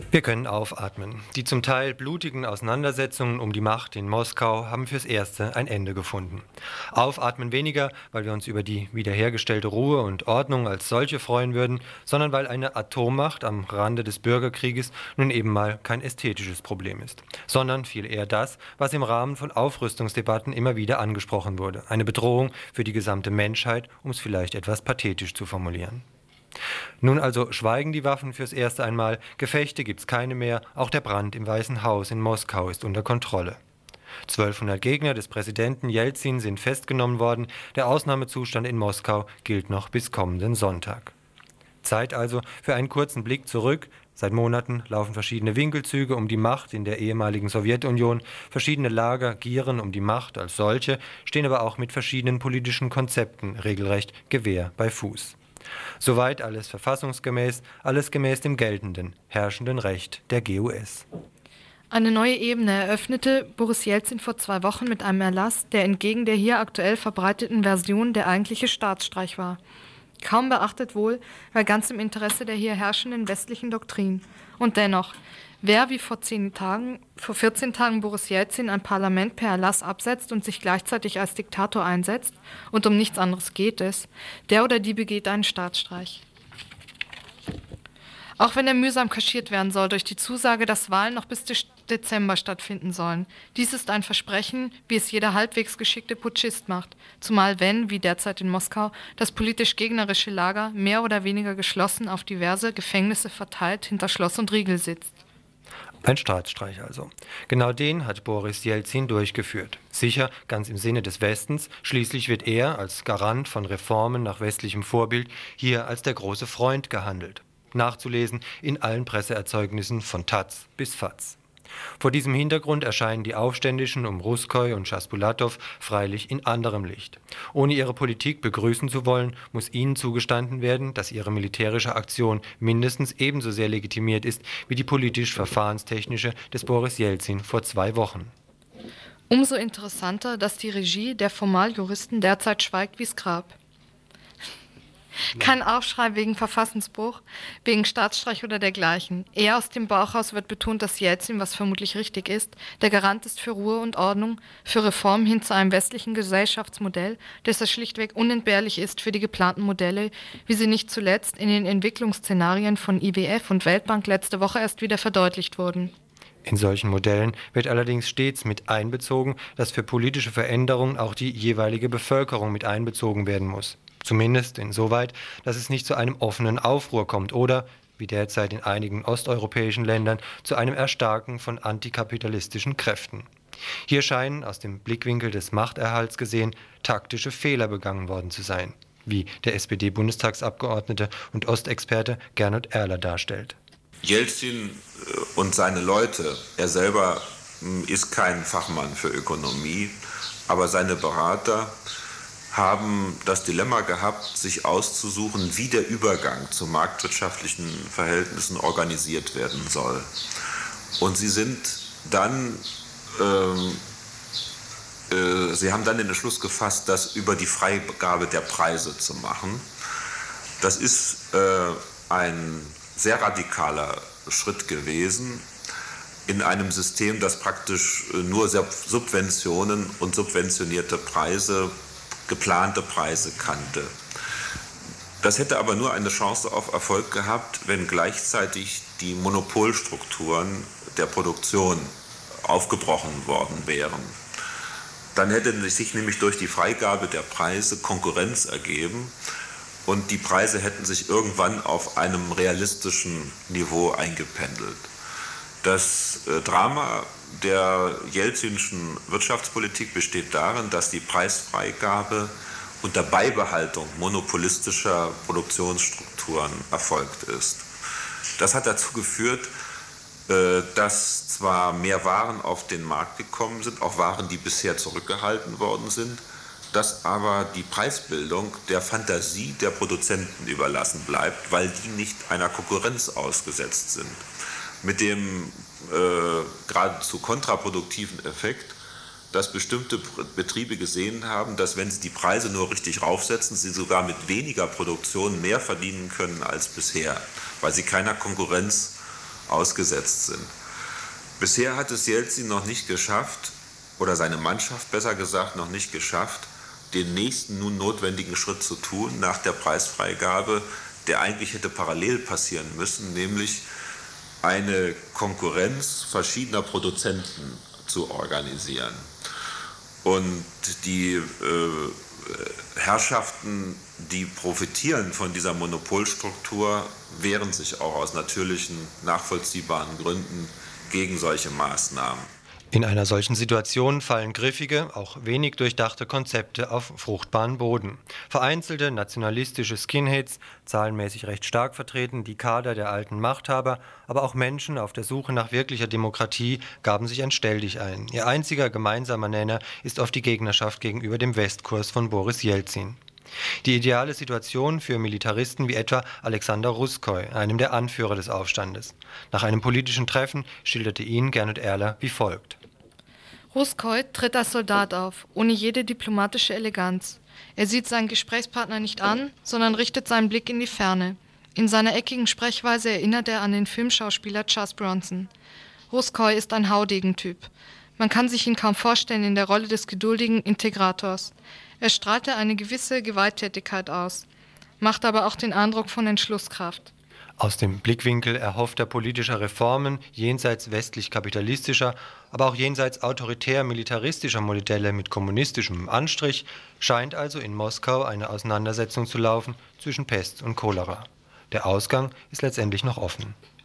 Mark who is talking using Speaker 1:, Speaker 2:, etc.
Speaker 1: Wir können aufatmen. Die zum Teil blutigen Auseinandersetzungen um die Macht in Moskau haben fürs Erste ein Ende gefunden. Aufatmen weniger, weil wir uns über die wiederhergestellte Ruhe und Ordnung als solche freuen würden, sondern weil eine Atommacht am Rande des Bürgerkrieges nun eben mal kein ästhetisches Problem ist, sondern viel eher das, was im Rahmen von Aufrüstungsdebatten immer wieder angesprochen wurde. Eine Bedrohung für die gesamte Menschheit, um es vielleicht etwas pathetisch zu formulieren. Nun also schweigen die Waffen fürs Erste einmal, Gefechte gibt's keine mehr, auch der Brand im Weißen Haus in Moskau ist unter Kontrolle. 1200 Gegner des Präsidenten Jelzin sind festgenommen worden, der Ausnahmezustand in Moskau gilt noch bis kommenden Sonntag. Zeit also für einen kurzen Blick zurück. Seit Monaten laufen verschiedene Winkelzüge um die Macht in der ehemaligen Sowjetunion, verschiedene Lager gieren um die Macht als solche, stehen aber auch mit verschiedenen politischen Konzepten regelrecht Gewehr bei Fuß. Soweit alles verfassungsgemäß, alles gemäß dem geltenden, herrschenden Recht der GUS.
Speaker 2: Eine neue Ebene eröffnete Boris Jelzin vor 2 Wochen mit einem Erlass, der entgegen der hier aktuell verbreiteten Version der eigentliche Staatsstreich war. Kaum beachtet wohl, weil ganz im Interesse der hier herrschenden westlichen Doktrin. Und dennoch, wer wie vor 14 Tagen Boris Jelzin ein Parlament per Erlass absetzt und sich gleichzeitig als Diktator einsetzt, und um nichts anderes geht es, der oder die begeht einen Staatsstreich. Auch wenn er mühsam kaschiert werden soll durch die Zusage, dass Wahlen noch bis Dezember stattfinden sollen. Dies ist ein Versprechen, wie es jeder halbwegs geschickte Putschist macht, zumal wenn, wie derzeit in Moskau, das politisch gegnerische Lager mehr oder weniger geschlossen auf diverse Gefängnisse verteilt hinter Schloss und Riegel sitzt.
Speaker 1: Ein Staatsstreich also. Genau den hat Boris Jelzin durchgeführt. Sicher, ganz im Sinne des Westens. Schließlich wird er als Garant von Reformen nach westlichem Vorbild hier als der große Freund gehandelt. Nachzulesen in allen Presseerzeugnissen von Taz bis Faz. Vor diesem Hintergrund erscheinen die Aufständischen um Ruskoi und Chaspulatov freilich in anderem Licht. Ohne ihre Politik begrüßen zu wollen, muss ihnen zugestanden werden, dass ihre militärische Aktion mindestens ebenso sehr legitimiert ist wie die politisch-verfahrenstechnische des Boris Jelzin vor 2 Wochen.
Speaker 2: Umso interessanter, dass die Regie der Formaljuristen derzeit schweigt wie's Grab. Kein Aufschrei wegen Verfassungsbruch, wegen Staatsstreich oder dergleichen. Eher aus dem Bauchhaus wird betont, dass Jelzin, was vermutlich richtig ist, der Garant ist für Ruhe und Ordnung, für Reform hin zu einem westlichen Gesellschaftsmodell, das schlichtweg unentbehrlich ist für die geplanten Modelle, wie sie nicht zuletzt in den Entwicklungsszenarien von IWF und Weltbank letzte Woche erst wieder verdeutlicht wurden.
Speaker 1: In solchen Modellen wird allerdings stets mit einbezogen, dass für politische Veränderungen auch die jeweilige Bevölkerung mit einbezogen werden muss. Zumindest insoweit, dass es nicht zu einem offenen Aufruhr kommt oder, wie derzeit in einigen osteuropäischen Ländern, zu einem Erstarken von antikapitalistischen Kräften. Hier scheinen, aus dem Blickwinkel des Machterhalts gesehen, taktische Fehler begangen worden zu sein, wie der SPD-Bundestagsabgeordnete und Ostexperte Gernot Erler darstellt.
Speaker 3: Jelzin und seine Leute, er selber ist kein Fachmann für Ökonomie, aber seine Berater haben das Dilemma gehabt, sich auszusuchen, wie der Übergang zu marktwirtschaftlichen Verhältnissen organisiert werden soll. Und sie haben dann den Entschluss gefasst, das über die Freigabe der Preise zu machen. Das ist ein sehr radikaler Schritt gewesen in einem System, das praktisch nur Subventionen und subventionierte Preise, geplante Preise kannte. Das hätte aber nur eine Chance auf Erfolg gehabt, wenn gleichzeitig die Monopolstrukturen der Produktion aufgebrochen worden wären. Dann hätte sich nämlich durch die Freigabe der Preise Konkurrenz ergeben und die Preise hätten sich irgendwann auf einem realistischen Niveau eingependelt. Das Drama der jelzinschen Wirtschaftspolitik besteht darin, dass die Preisfreigabe unter Beibehaltung monopolistischer Produktionsstrukturen erfolgt ist. Das hat dazu geführt, dass zwar mehr Waren auf den Markt gekommen sind, auch Waren, die bisher zurückgehalten worden sind, dass aber die Preisbildung der Fantasie der Produzenten überlassen bleibt, weil die nicht einer Konkurrenz ausgesetzt sind. Mit dem geradezu kontraproduktiven Effekt, dass bestimmte Betriebe gesehen haben, dass wenn sie die Preise nur richtig raufsetzen, sie sogar mit weniger Produktion mehr verdienen können als bisher, weil sie keiner Konkurrenz ausgesetzt sind. Bisher hat es Jelzin noch nicht geschafft, oder seine Mannschaft besser gesagt noch nicht geschafft, den nächsten nun notwendigen Schritt zu tun nach der Preisfreigabe, der eigentlich hätte parallel passieren müssen, nämlich eine Konkurrenz verschiedener Produzenten zu organisieren. Und die Herrschaften, die profitieren von dieser Monopolstruktur, wehren sich auch aus natürlichen, nachvollziehbaren Gründen gegen solche Maßnahmen.
Speaker 1: In einer solchen Situation fallen griffige, auch wenig durchdachte Konzepte auf fruchtbaren Boden. Vereinzelte nationalistische Skinheads, zahlenmäßig recht stark vertreten, die Kader der alten Machthaber, aber auch Menschen auf der Suche nach wirklicher Demokratie gaben sich ein Stelldich ein. Ihr einziger gemeinsamer Nenner ist oft die Gegnerschaft gegenüber dem Westkurs von Boris Jelzin. Die ideale Situation für Militaristen wie etwa Alexander Russkoi, einem der Anführer des Aufstandes. Nach einem politischen Treffen schilderte ihn Gernot Erler wie folgt.
Speaker 2: Russkoi tritt als Soldat auf, ohne jede diplomatische Eleganz. Er sieht seinen Gesprächspartner nicht an, sondern richtet seinen Blick in die Ferne. In seiner eckigen Sprechweise erinnert er an den Filmschauspieler Charles Bronson. Russkoi ist ein Haudegen-Typ. Man kann sich ihn kaum vorstellen in der Rolle des geduldigen Integrators. Er strahlte eine gewisse Gewalttätigkeit aus, macht aber auch den Eindruck von Entschlusskraft.
Speaker 1: Aus dem Blickwinkel erhoffter politischer Reformen jenseits westlich-kapitalistischer, aber auch jenseits autoritär-militaristischer Modelle mit kommunistischem Anstrich scheint also in Moskau eine Auseinandersetzung zu laufen zwischen Pest und Cholera. Der Ausgang ist letztendlich noch offen.